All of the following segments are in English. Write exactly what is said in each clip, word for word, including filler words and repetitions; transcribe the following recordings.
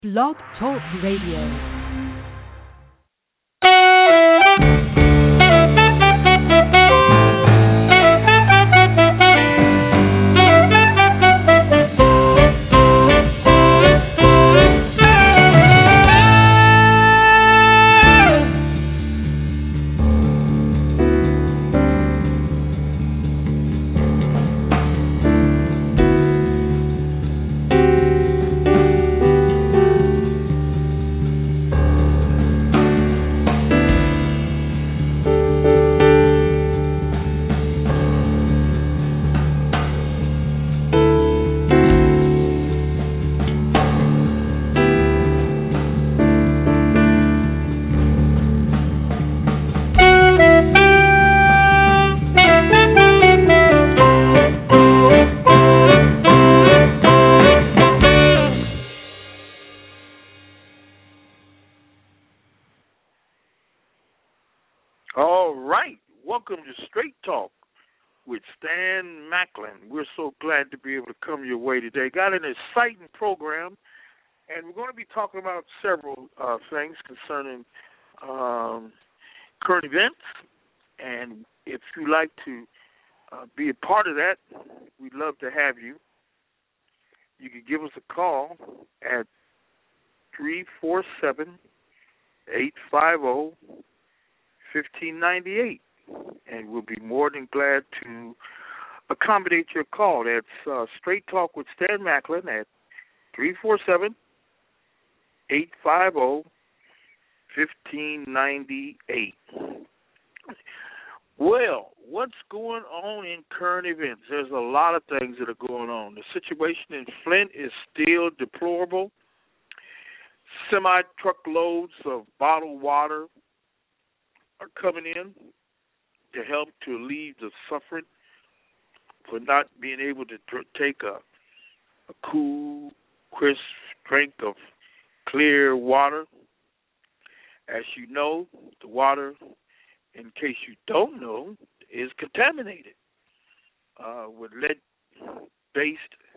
Blog Talk Radio. All right, welcome to Straight Talk with Stan Macklin. We're so glad to be able to come your way today. Got an exciting program, and we're going to be talking about several uh, things concerning um, current events. And if you'd like to uh, be a part of that, we'd love to have you. You can give us a call at three four seven, eight five zero, fifteen ninety-eight, and we'll be more than glad to accommodate your call. That's uh, Straight Talk with Stan Macklin at three four seven, eight five zero, fifteen ninety-eight. Well, what's going on in current events? There's a lot of things that are going on. The situation in Flint is still deplorable. Semi-truckloads of bottled water are coming in to help to alleviate the suffering for not being able to tr- take a, a cool, crisp drink of clear water. As you know, the water, in case you don't know, is contaminated uh, with lead-based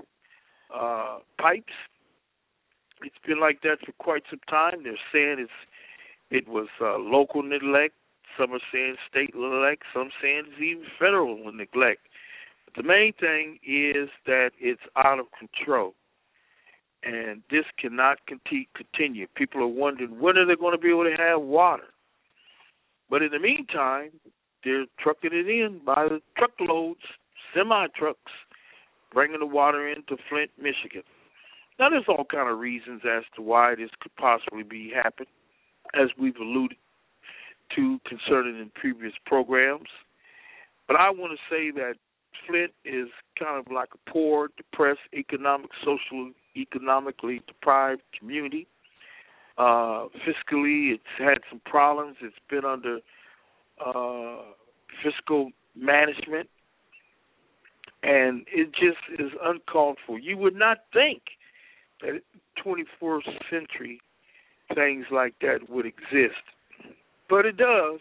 uh, pipes. It's been like that for quite some time. They're saying it's it was uh, local neglect. Some are saying state neglect. Some saying it's even federal neglect. But the main thing is that it's out of control. And this cannot conti- continue. People are wondering, when are they going to be able to have water? But in the meantime, they're trucking it in by the truckloads, semi-trucks, bringing the water into Flint, Michigan. Now, there's all kind of reasons as to why this could possibly be happening, as we've alluded to concerning in previous programs. But I want to say that Flint is kind of like a poor, depressed, economic, social, economically deprived community. Uh, fiscally, it's had some problems. It's been under uh, fiscal management, and it just is uncalled for. You would not think that twenty-first century things like that would exist. But it does.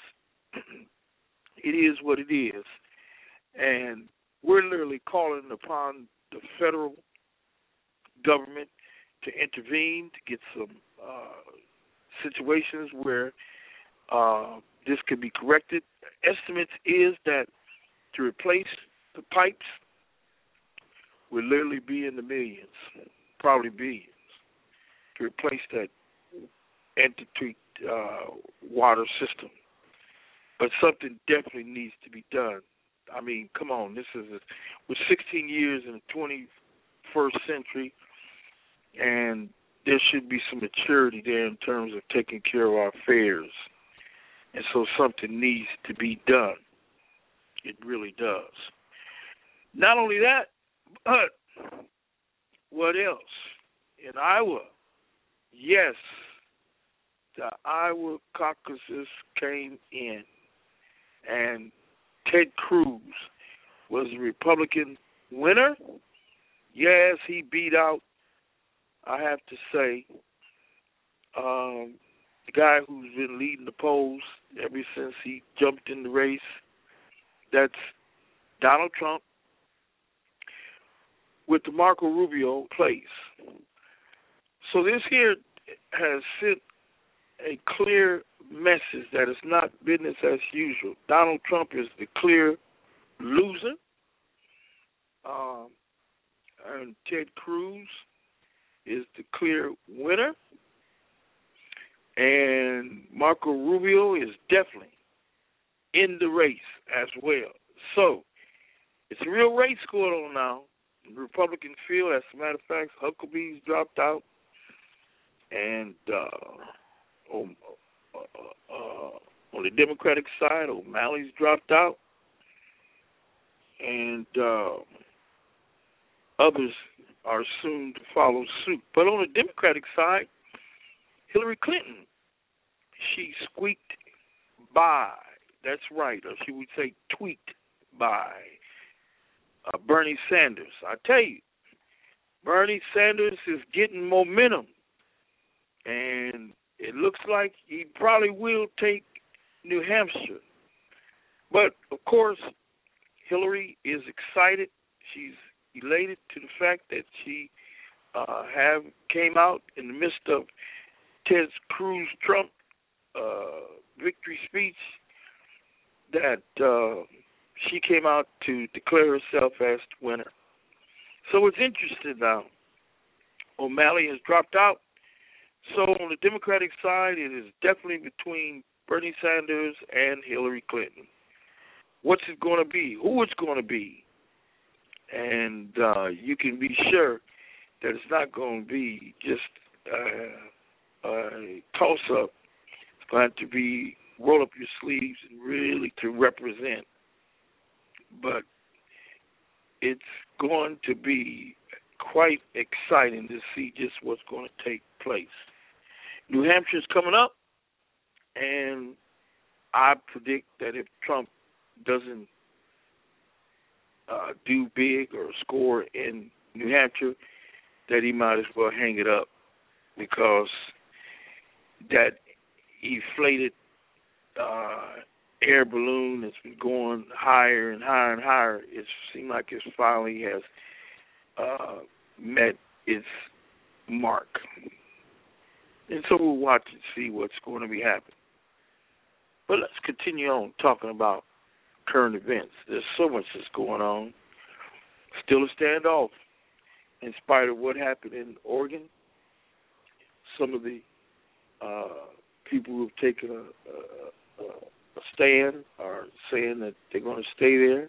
It is what it is. And we're literally calling upon the federal government to intervene, to get some uh, situations where uh, this can be corrected. Estimates is that to replace the pipes will literally be in the millions, probably billions, to replace that entity uh, water system. But something definitely needs to be done. I mean, come on, this is a, we're sixteen years in the twenty-first century, and there should be some maturity there in terms of taking care of our affairs. And so something needs to be done. It really does. Not only that, but what else? In Iowa, yes, the Iowa caucuses came in, and Ted Cruz was the Republican winner. Yes, he beat out, I have to say, um, the guy who's been leading the polls ever since he jumped in the race. That's Donald Trump with the Marco Rubio place. So this here has sent a clear message that it's not business as usual. Donald Trump is the clear loser, um, and Ted Cruz is the clear winner, and Marco Rubio is definitely in the race as well. So it's a real race going on now. The Republican field, as a matter of fact, Huckabee's dropped out, and uh, on, uh, uh, on the Democratic side, O'Malley's dropped out, and uh, others are soon to follow suit. But on the Democratic side, Hillary Clinton, she squeaked by. That's right, or she would say tweaked by uh, Bernie Sanders. I tell you, Bernie Sanders is getting momentum, and it looks like he probably will take New Hampshire. But, of course, Hillary is excited. She's elated to the fact that she uh, have came out in the midst of Ted Cruz Trump uh, victory speech that uh, she came out to declare herself as the winner. So it's interesting now. O'Malley has dropped out. So on the Democratic side, it is definitely between Bernie Sanders and Hillary Clinton. What's it going to be? Who it's going to be? And uh, you can be sure that it's not going to be just uh, a toss-up. It's going to be roll up your sleeves and really to represent. But it's going to be quite exciting to see just what's going to take place. New Hampshire's coming up, and I predict that if Trump doesn't uh, do big or score in New Hampshire, that he might as well hang it up, because that inflated uh, air balloon that's been going higher and higher and higher, it seems like it finally has uh, met its mark. And so we'll watch and see what's going to be happening. But let's continue on talking about current events. There's so much that's going on. Still a standoff in spite of what happened in Oregon. Some of the uh, people who have taken a, a, a stand are saying that they're going to stay there.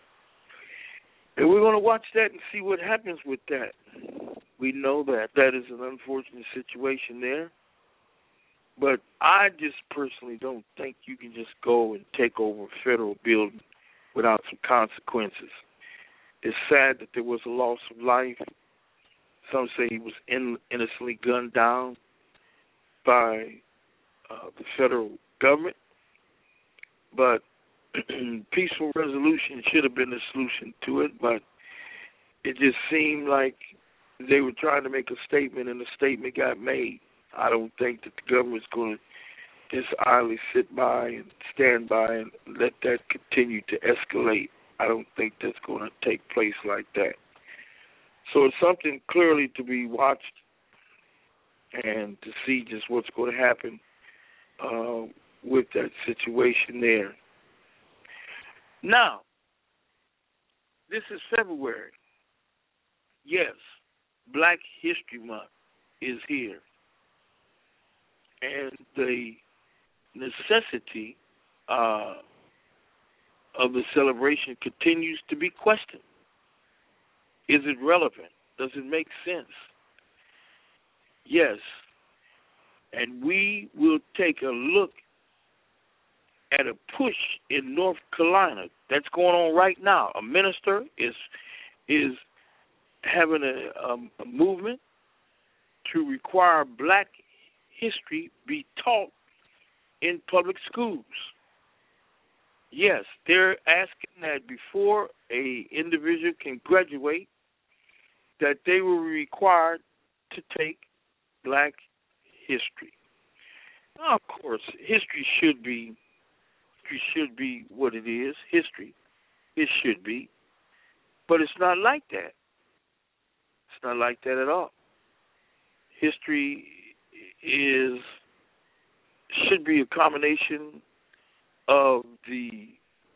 And we're going to watch that and see what happens with that. We know that that is an unfortunate situation there. But I just personally don't think you can just go and take over a federal building without some consequences. It's sad that there was a loss of life. Some say he was in, innocently gunned down by uh, the federal government. But peaceful resolution should have been the solution to it, but it just seemed like they were trying to make a statement, and the statement got made. I don't think that the government's going to just idly sit by and stand by and let that continue to escalate. I don't think that's going to take place like that. So it's something clearly to be watched and to see just what's going to happen uh, with that situation there. Now, this is February. Yes, Black History Month is here. And the necessity uh, of the celebration continues to be questioned. Is it relevant? Does it make sense? Yes. And we will take a look at a push in North Carolina that's going on right now. A minister is is having a, um, a movement to require black history be taught in public schools. Yes, they're asking that before a individual can graduate, that they will be required to take black history. Now, of course, history should be history should be what it is, history. It should be. But it's not like that. It's not like that at all. History is should be a combination of the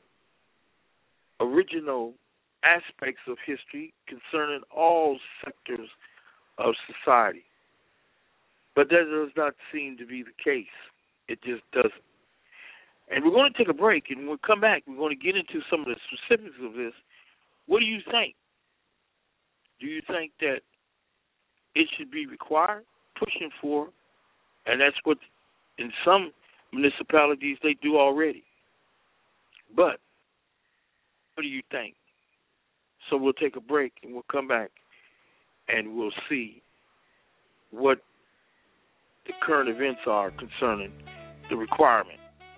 original aspects of history concerning all sectors of society. But that does not seem to be the case. It just doesn't. And we're going to take a break, and when we come back, we're going to get into some of the specifics of this. What do you think? Do you think that it should be required, pushing for, and that's what in some municipalities they do already. But what do you think? So we'll take a break, and we'll come back, and we'll see what the current events are concerning the requirement.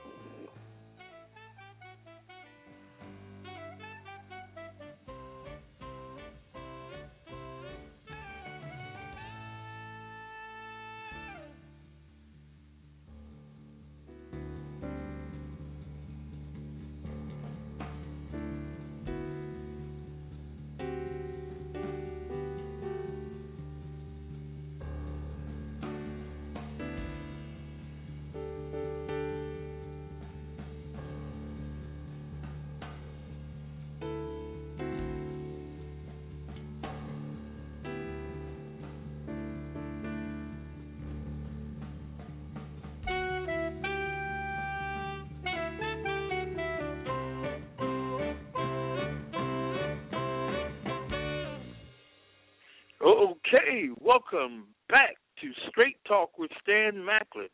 Okay, welcome back to Straight Talk with Stan Macklin.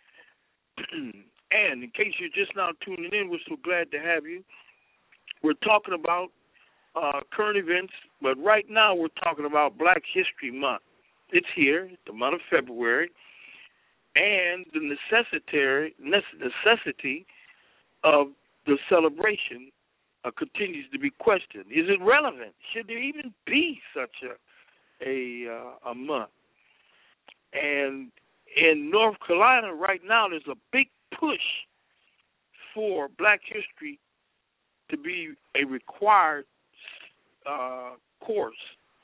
And in case you're just now tuning in, we're so glad to have you. We're talking about uh, current events, but right now we're talking about Black History Month. It's here, the month of February, and the necessity, necessity of the celebration uh, continues to be questioned. Is it relevant? Should there even be such a a uh, a month? And in North Carolina right now, there's a big push for Black history to be a required uh, course.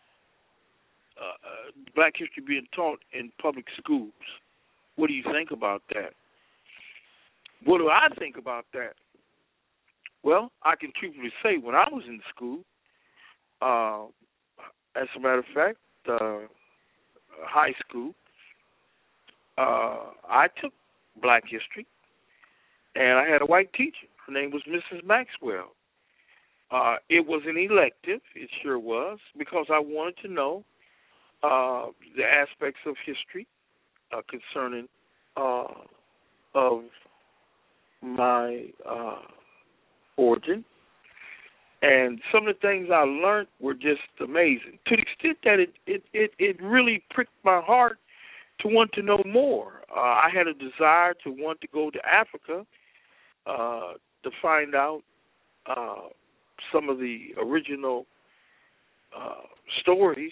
Uh, uh, Black history being taught in public schools. What do you think about that? What do I think about that? Well, I can truthfully say when I was in school, uh, as a matter of fact, uh, high school, uh, I took Black history, and I had a white teacher. Her name was Missus Maxwell. Uh, it was an elective, it sure was, because I wanted to know uh, the aspects of history uh, concerning uh, of my uh, origin. And some of the things I learned were just amazing, to the extent that it, it, it, it really pricked my heart to want to know more. Uh, I had a desire to want to go to Africa uh, to find out uh, some of the original uh, stories,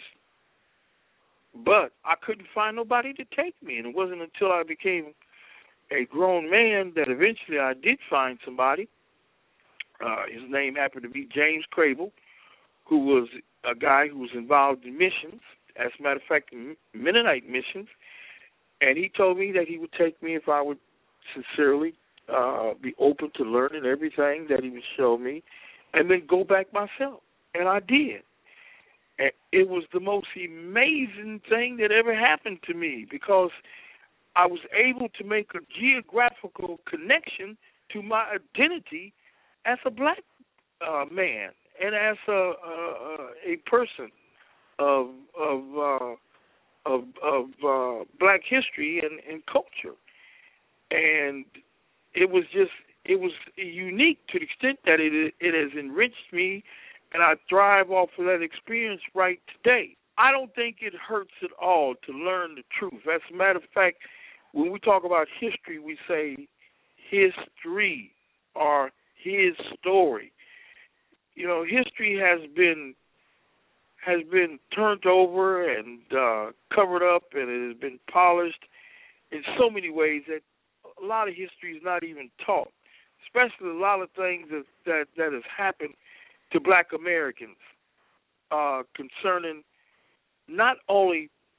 but I couldn't find nobody to take me. And it wasn't until I became a grown man that eventually I did find somebody. Uh, his name happened to be James Crable, who was a guy who was involved in missions, as a matter of fact, Mennonite missions, and he told me that he would take me if I would sincerely uh, be open to learning everything that he would show me, and then go back myself. And I did. And it was the most amazing thing that ever happened to me, because I was able to make a geographical connection to my identity as a black uh, man and as a a, a person of of uh, of, of uh, black history and, and culture, and it was just it was unique to the extent that it it has enriched me, and I thrive off of that experience right today. I don't think it hurts at all to learn the truth. As a matter of fact, when we talk about history, we say history or his story. You know, history has been has been turned over and uh, covered up, and it has been polished in so many ways that a lot of history is not even taught, especially a lot of things that that, that has happened to black Americans uh, concerning not only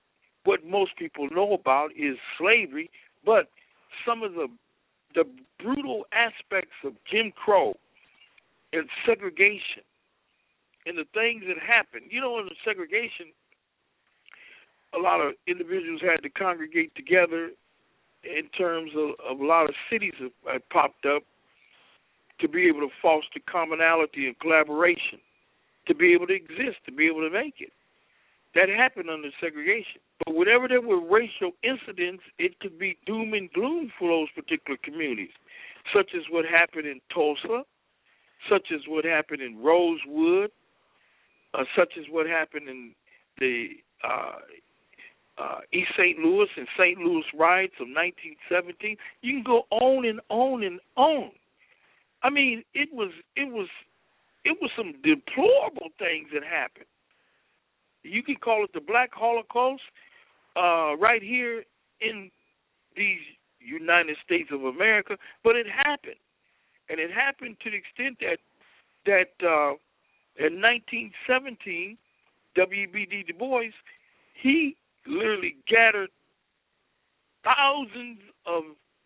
what most people know about is slavery, but some of the the brutal aspects of Jim Crow and segregation and the things that happened. You know, in the segregation, a lot of individuals had to congregate together in terms of, of a lot of cities that had popped up to be able to foster commonality and collaboration, to be able to exist, to be able to make it. That happened under segregation. But whenever there were racial incidents, it could be doom and gloom for those particular communities, such as what happened in Tulsa, such as what happened in Rosewood, uh, such as what happened in the uh, uh, East Saint Louis and Saint Louis riots of nineteen seventeen. You can go on and on and on. I mean, it was it was it was some deplorable things that happened. You can call it the Black Holocaust uh, right here in these United States of America, but it happened. And it happened to the extent that that uh, in nineteen seventeen, W B D Du Bois, he literally gathered thousands of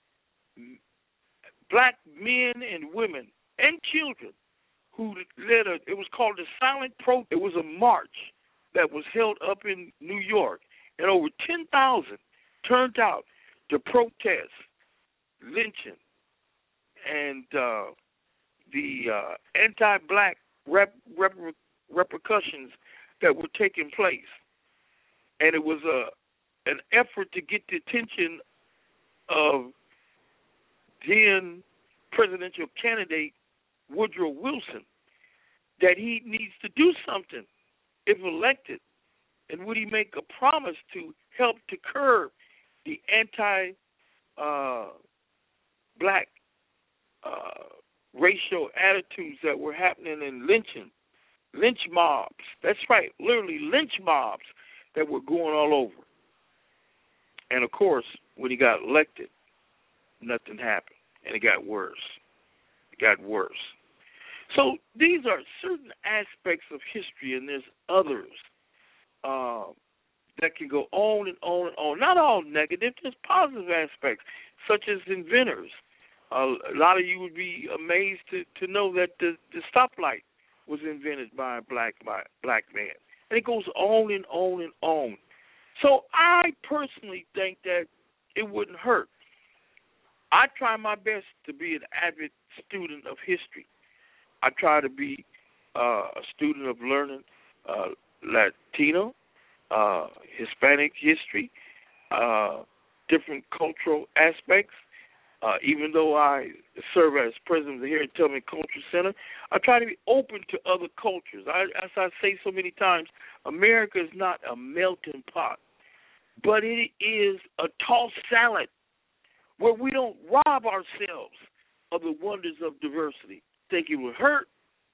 black men and women and children who led a, it was called the Silent Protest. It was a march that was held up in New York, and over ten thousand turned out to protest lynching and uh, the uh, anti-black rep, rep, repercussions that were taking place. And it was a, an effort to get the attention of then presidential candidate Woodrow Wilson that he needs to do something if elected. And would he make a promise to help to curb the anti uh, black uh, racial attitudes that were happening in lynching, lynch mobs. That's right, literally lynch mobs that were going all over. And of course, when he got elected, nothing happened, and it got worse. It got worse. So these are certain aspects of history, and there's others uh, that can go on and on and on. Not all negative, just positive aspects, such as inventors. Uh, a lot of you would be amazed to, to know that the, the stoplight was invented by a black by, black man. And it goes on and on and on. So I personally think that it wouldn't hurt. I try my best to be an avid student of history. I try to be uh, a student of learning uh, Latino, uh, Hispanic history, uh, different cultural aspects. Uh, even though I serve as president of the Harriet Tubman Cultural Center, I try to be open to other cultures. I, as I say so many times, America is not a melting pot, but it is a tossed salad where we don't rob ourselves of the wonders of diversity. Think it would hurt.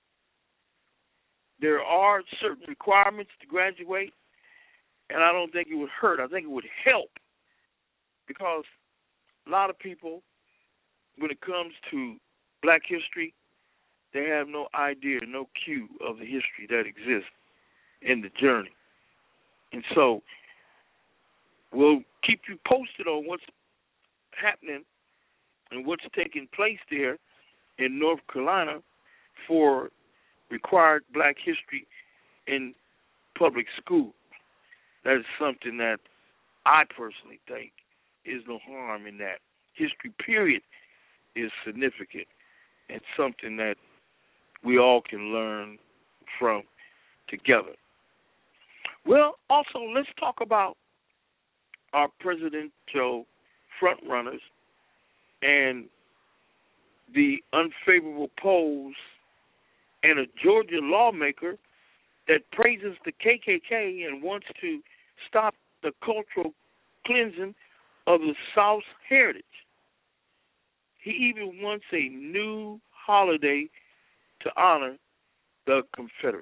There are certain requirements to graduate, and I don't think it would hurt. I think it would help, because a lot of people, when it comes to black history, they have no idea, no cue of the history that exists in the journey. And so we'll keep you posted on what's happening and what's taking place there in North Carolina for required black history in public school. That is something that I personally think is no harm in that. History, period, is significant and something that we all can learn from together. Well, also, let's talk about our presidential frontrunners and the unfavorable polls and a Georgia lawmaker that praises the K K K and wants to stop the cultural cleansing of the South's heritage. He even wants a new holiday to honor the Confederate.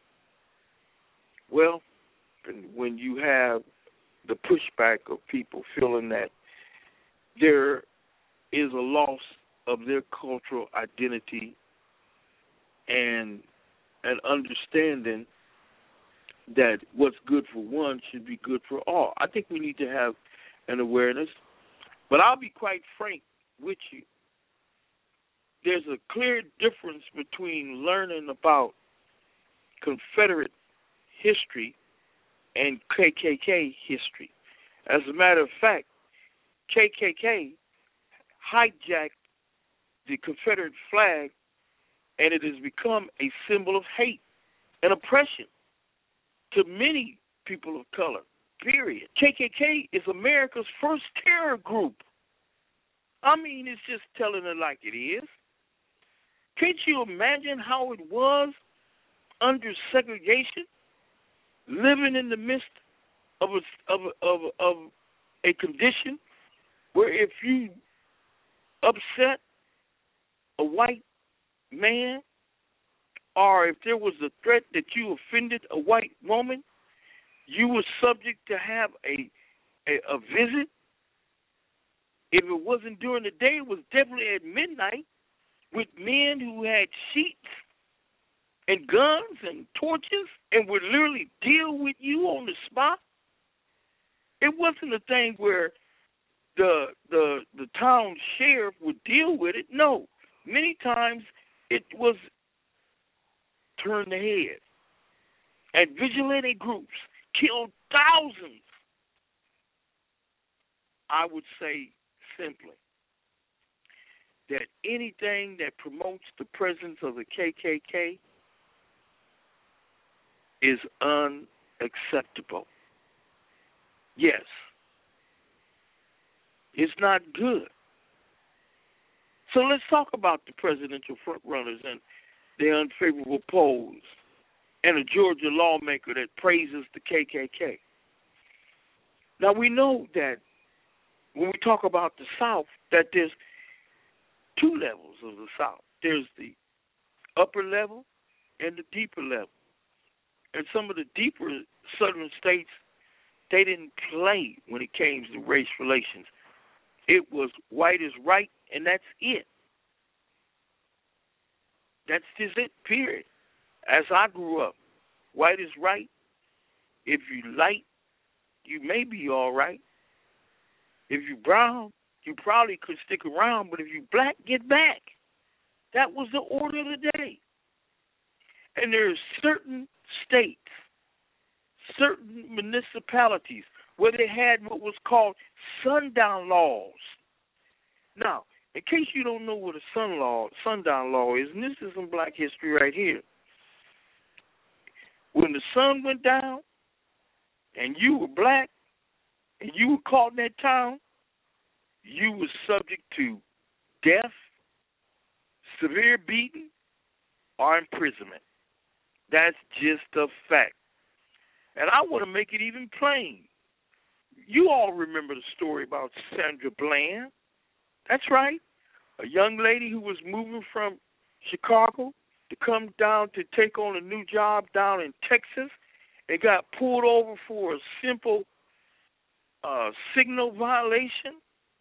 Well, when you have the pushback of people feeling that there is a loss of their cultural identity and an understanding that what's good for one should be good for all. I think we need to have an awareness. But I'll be quite frank with you. There's a clear difference between learning about Confederate history and K K K history. As a matter of fact, K K K hijacked the Confederate flag, and it has become a symbol of hate and oppression to many people of color, period. K K K is America's first terror group. I mean, it's just telling it like it is. Can't you imagine how it was under segregation, living in the midst of a, of a, of a, of a condition where if you upset a white man, or if there was a threat that you offended a white woman, you were subject to have a, a a visit. If it wasn't during the day, it was definitely at midnight with men who had sheets and guns and torches and would literally deal with you on the spot. It wasn't a thing where the the the town sheriff would deal with it. No, many times it was turned ahead. And vigilante groups killed thousands. I would say simply that anything that promotes the presence of the K K K is unacceptable. Yes, it's not good. So let's talk about the presidential frontrunners and their unfavorable polls and a Georgia lawmaker that praises the K K K. Now, we know that when we talk about the South, that there's two levels of the South. There's the upper level and the deeper level. And some of the deeper southern states, they didn't play when it came to race relations. It was white is right, and that's it. That's just it, period. As I grew up, white is right. If you light, you may be all right. If you brown, you probably could stick around, but if you black, get back. That was the order of the day. And there are certain states, certain municipalities where they had what was called sundown laws. Now, in case you don't know what a sun law, sundown law is, and this is some black history right here. When the sun went down and you were black and you were caught in that town, you were subject to death, severe beating, or imprisonment. That's just a fact. And I want to make it even plain. You all remember the story about Sandra Bland. That's right. A young lady who was moving from Chicago to come down to take on a new job down in Texas and got pulled over for a simple uh, signal violation.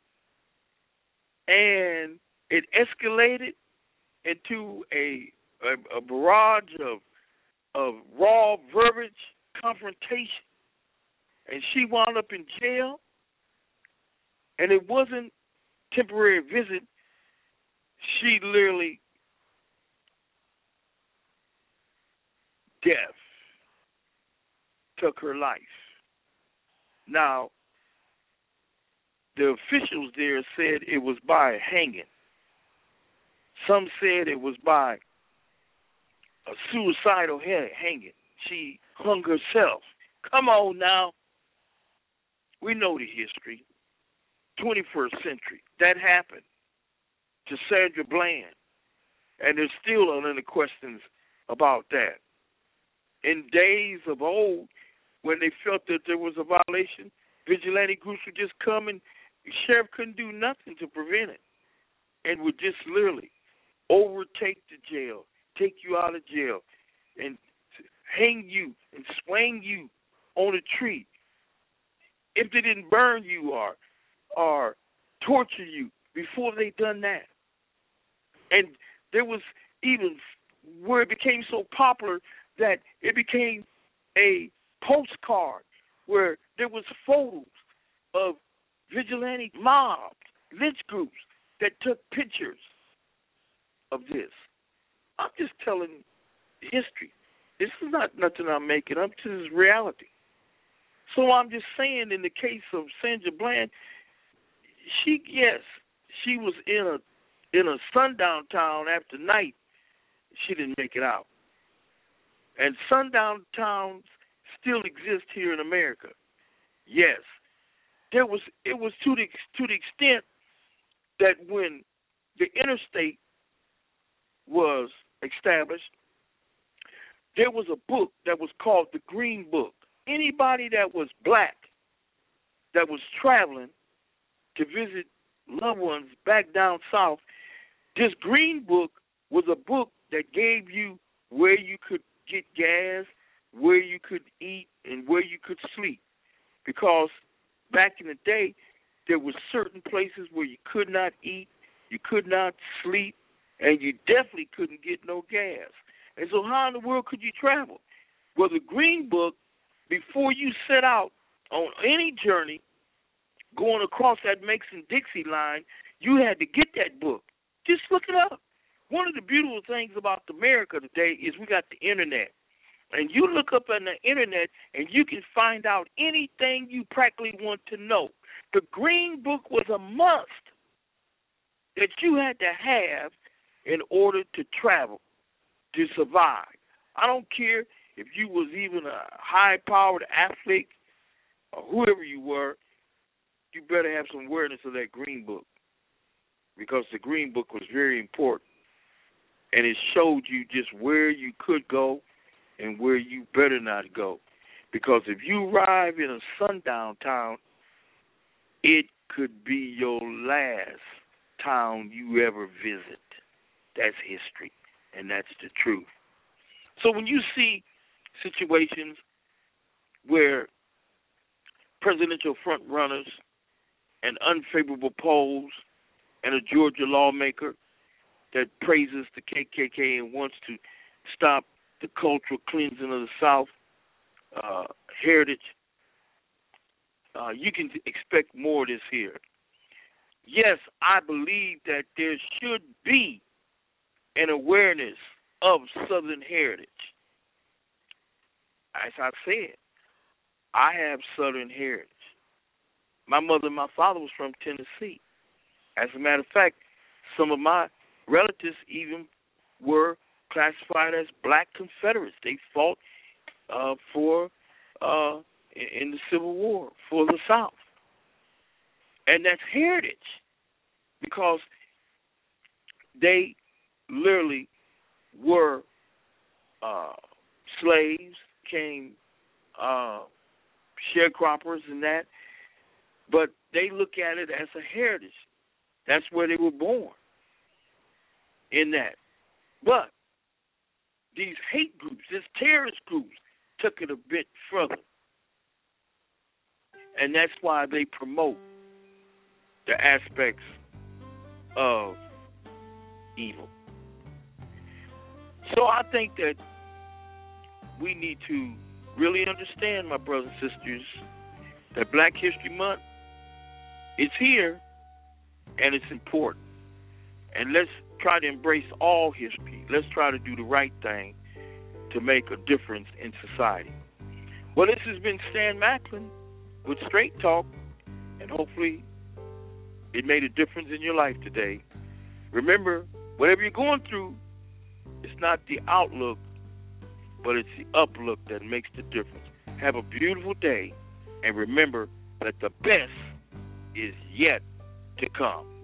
And it escalated into a, a, a barrage of, of raw verbiage confrontation. And she wound up in jail. And it wasn't temporary visit. She literally death took her life. Now, the officials there said it was by hanging. Some said it was by a suicidal hanging. She hung herself. Come on now. We know the history. twenty-first century. That happened to Sandra Bland. And there's still other questions about that. In days of old, when they felt that there was a violation, vigilante groups would just come and the sheriff couldn't do nothing to prevent it and would just literally overtake the jail, take you out of jail, and hang you and swing you on a tree. If they didn't burn you or or torture you before they done that. And there was even where it became so popular that it became a postcard where there was photos of vigilante mobs, lynch groups that took pictures of this. I'm just telling history. This is not nothing I'm making up. This is reality. So I'm just saying, in the case of Sandra Bland, she yes, she was in a in a sundown town after night. She didn't make it out. And sundown towns still exist here in America. Yes, there was. It was to the to the extent that when the interstate was established, there was a book that was called the Green Book. Anybody that was black that was traveling to visit loved ones back down south, this Green Book was a book that gave you where you could get gas, where you could eat, and where you could sleep. Because back in the day, there were certain places where you could not eat, you could not sleep, and you definitely couldn't get no gas. And so how in the world could you travel? Well, the Green Book, before you set out on any journey going across that Mason-Dixie line, you had to get that book. Just look it up. One of the beautiful things about America today is we got the Internet. And you look up on the Internet and you can find out anything you practically want to know. The Green Book was a must that you had to have in order to travel, to survive. I don't care if you was even a high-powered athlete or whoever you were, you better have some awareness of that Green Book, because the Green Book was very important, and it showed you just where you could go and where you better not go. Because if you arrive in a sundown town, it could be your last town you ever visit. That's history, and that's the truth. So when you see situations where presidential front runners and unfavorable polls and a Georgia lawmaker that praises the K K K and wants to stop the cultural cleansing of the South uh, heritage, uh, you can expect more of this here. Yes, I believe that there should be an awareness of Southern heritage. As I said, I have Southern heritage. My mother and my father was from Tennessee. As a matter of fact, some of my relatives even were classified as black Confederates. They fought uh, for uh, in the Civil War for the South. And that's heritage, because they literally were uh, slaves, came uh, sharecroppers and that, but they look at it as a heritage. That's where they were born, in that. But these hate groups, these terrorist groups, took it a bit further. And that's why they promote the aspects of evil. So I think that we need to really understand, my brothers and sisters, that Black History Month is here and it's important. And let's try to embrace all history. Let's try to do the right thing to make a difference in society. Well, this has been Stan Macklin with Straight Talk, and hopefully it made a difference in your life today. Remember, whatever you're going through, it's not the outlook, but it's the uplook that makes the difference. Have a beautiful day, and remember that the best is yet to come.